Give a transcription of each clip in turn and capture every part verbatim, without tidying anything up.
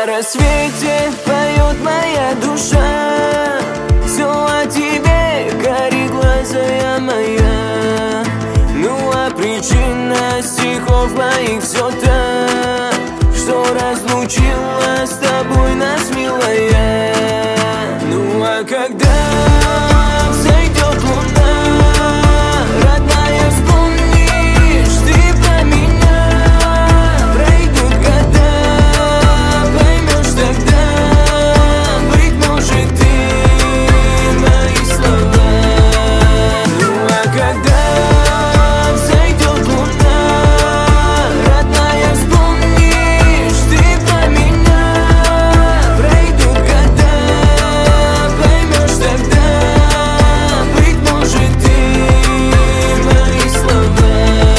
рассвете поет моя душа, все о тебе, кори глаза моя. Ну а причина стихов моих все та, что разлучила с тобой нас, милая. Ну а когда взойдет луна, родная, вспомнишь ты про меня. Пройдут года, поймешь тогда, быть может, ты мои слова. Ну а когда взойдет луна, родная, вспомнишь ты про меня. Пройдут года, поймешь тогда, быть может, ты мои слова.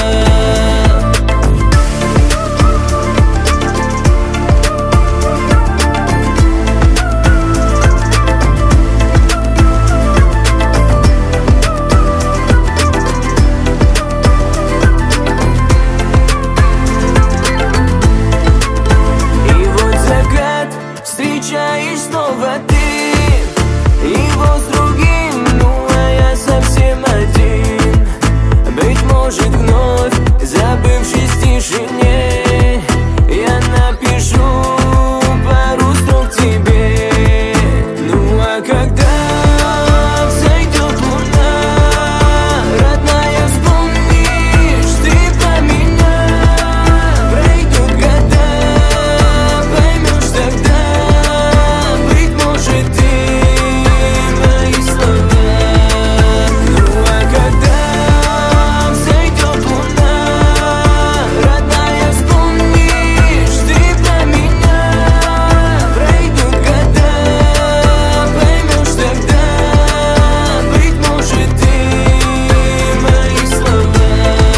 И вот закат, встречаешь снова ты его с другим, ну а я совсем один. Быть может, вновь забывшись в тишине, я напишу пару строк тебе. Ну а когда взойдет луна, родная, вспомнишь ты про меня. Пройдут года, поймешь тогда, быть может, ты мои слова. Ну а когда взойдет луна, родная, вспомнишь ты про меня. Пройдут года, поймешь тогда, быть может, ты мои слова.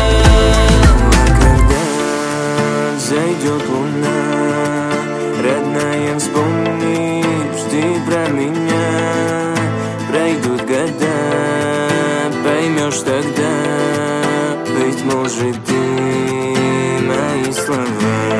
Когда взойдет луна, родная, вспомнишь ты про меня. Пройдут года, поймешь тогда, быть может, ты мои слова.